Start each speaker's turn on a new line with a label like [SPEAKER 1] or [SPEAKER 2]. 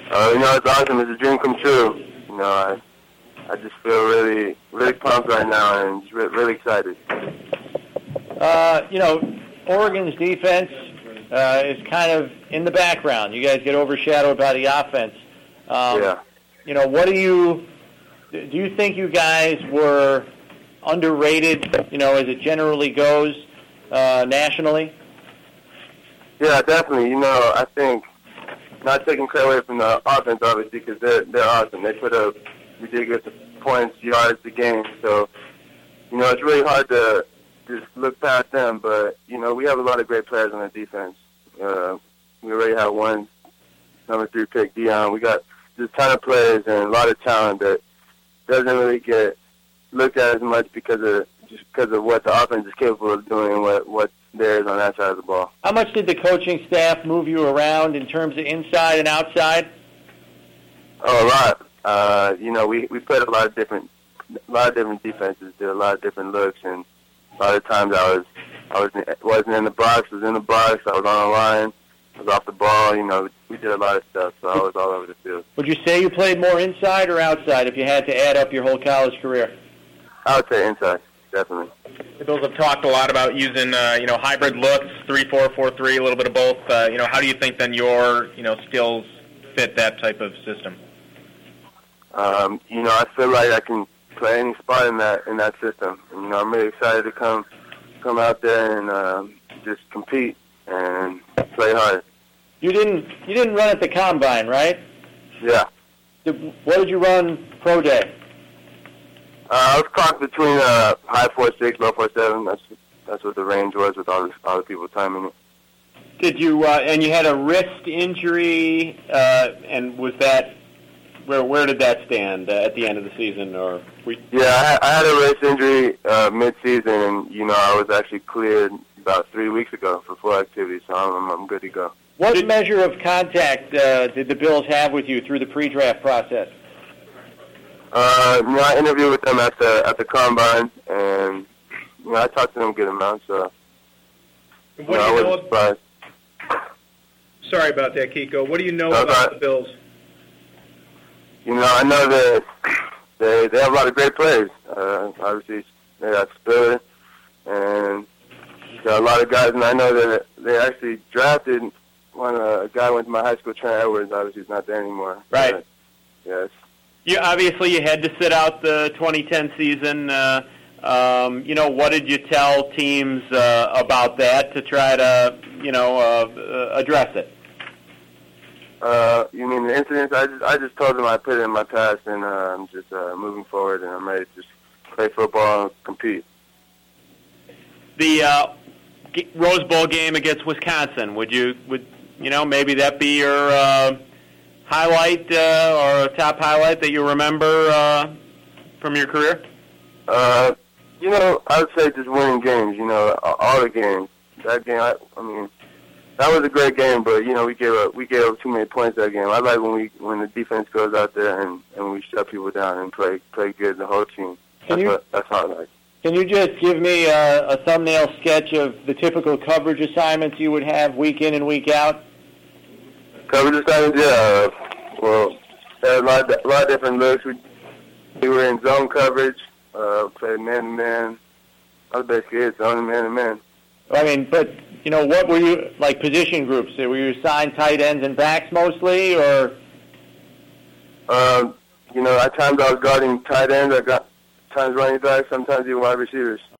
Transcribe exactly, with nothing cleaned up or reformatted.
[SPEAKER 1] Uh, you know, it's awesome. It's a dream come true. You know, I I just feel really, really pumped right now and just re- really excited.
[SPEAKER 2] Uh, you know, Oregon's defense uh, is kind of in the background. You guys get overshadowed by the offense. Um,
[SPEAKER 1] yeah.
[SPEAKER 2] You know, what do you do? You think you guys were underrated? You know, as it generally goes uh, nationally.
[SPEAKER 1] Yeah, definitely. You know, I think not taking credit away from the offense, obviously, because they're they're awesome. They put up ridiculous points, yards a game. So, you know, it's really hard to just look past them. But you know, we have a lot of great players on the defense. Uh, we already have one number three pick, Dion. We got just a ton of players and a lot of talent that doesn't really get looked at as much because of just because of what the offense is capable of doing and what what there is on that side of the ball.
[SPEAKER 2] How much did the coaching staff move you around in terms of inside and outside?
[SPEAKER 1] Oh, a lot. Uh, you know, we we played a lot of different a lot of different defenses, did a lot of different looks, and a lot of times I was I was wasn't in the box, was in the box, I was on the line, I was off the ball. You know, we did a lot of stuff, so I was all over the field.
[SPEAKER 2] Would you say you played more inside or outside if you had to add up your whole college career?
[SPEAKER 1] I would say inside, definitely.
[SPEAKER 3] The Bills have talked a lot about using, uh, you know, hybrid looks, three four, four three, a little bit of both. Uh, you know, how do you think then your, you know, skills fit that type of system?
[SPEAKER 1] Um, you know, I feel like I can play any spot in that in that system. And, you know, I'm really excited to come come out there and um, just compete and play hard.
[SPEAKER 2] You didn't you didn't run at the combine, right?
[SPEAKER 1] Yeah.
[SPEAKER 2] Did, what did you run pro day?
[SPEAKER 1] Uh, I was caught between uh, high four six, low four seven. That's that's what the range was with all the all the people timing it.
[SPEAKER 2] Did you uh, and you had a wrist injury, uh, and was that where where did that stand uh, at the end of the season, or we?
[SPEAKER 1] Yeah, I had, I had a wrist injury uh, mid-season, and you know I was actually cleared about three weeks ago for full activity, so I'm I'm good to go.
[SPEAKER 2] What did, measure of contact uh, did the Bills have with you through the pre-draft process?
[SPEAKER 1] Uh, you know, I interviewed with them at the at the combine, and you know, I talked to them a good amount, so you
[SPEAKER 4] what
[SPEAKER 1] know,
[SPEAKER 4] do you
[SPEAKER 1] I
[SPEAKER 4] know
[SPEAKER 1] wasn't surprised.
[SPEAKER 4] Sorry about that, Kiko. What do you know
[SPEAKER 1] no,
[SPEAKER 4] about
[SPEAKER 1] not,
[SPEAKER 4] the Bills?
[SPEAKER 1] You know, I know that they they have a lot of great players. Uh, obviously, they got Spiller, and got a lot of guys, and I know that they actually drafted one. Uh, a guy went to my high school, Trent Edwards. Obviously, he's not there anymore.
[SPEAKER 2] Right.
[SPEAKER 1] But, yes.
[SPEAKER 2] You obviously you had to sit out the twenty ten season. Uh, um, you know, what did you tell teams uh, about that to try to, you know, uh, address it?
[SPEAKER 1] Uh, you mean the incidents? I just I just told them I put it in my past, and uh, I'm just uh, moving forward, and I'm ready to just play football and compete.
[SPEAKER 2] The uh, Rose Bowl game against Wisconsin. Would you would you know maybe that be your uh, highlight uh, or a top highlight that you remember uh, from your career?
[SPEAKER 1] Uh, you know, I would say just winning games. You know, all the games. That game, I, I mean, that was a great game. But you know, we gave up we gave up too many points that game. I like when we when the defense goes out there and, and we shut people down and play play good the whole team.
[SPEAKER 2] Can
[SPEAKER 1] That's
[SPEAKER 2] you,
[SPEAKER 1] what, that's how I like.
[SPEAKER 2] Can you just give me a, a thumbnail sketch of the typical coverage assignments you would have week in and week out?
[SPEAKER 1] Coverage assignments, yeah. Uh, well, there are a lot, of, a lot of different looks. We, we were in zone coverage, uh, played man-to-man. That was basically it, zone and man-to-man.
[SPEAKER 2] I mean, but, you know, what were you, like position groups? Were you assigned tight ends and backs mostly, or?
[SPEAKER 1] Um, you know, at times I was guarding tight ends. I got times running backs, sometimes even wide receivers.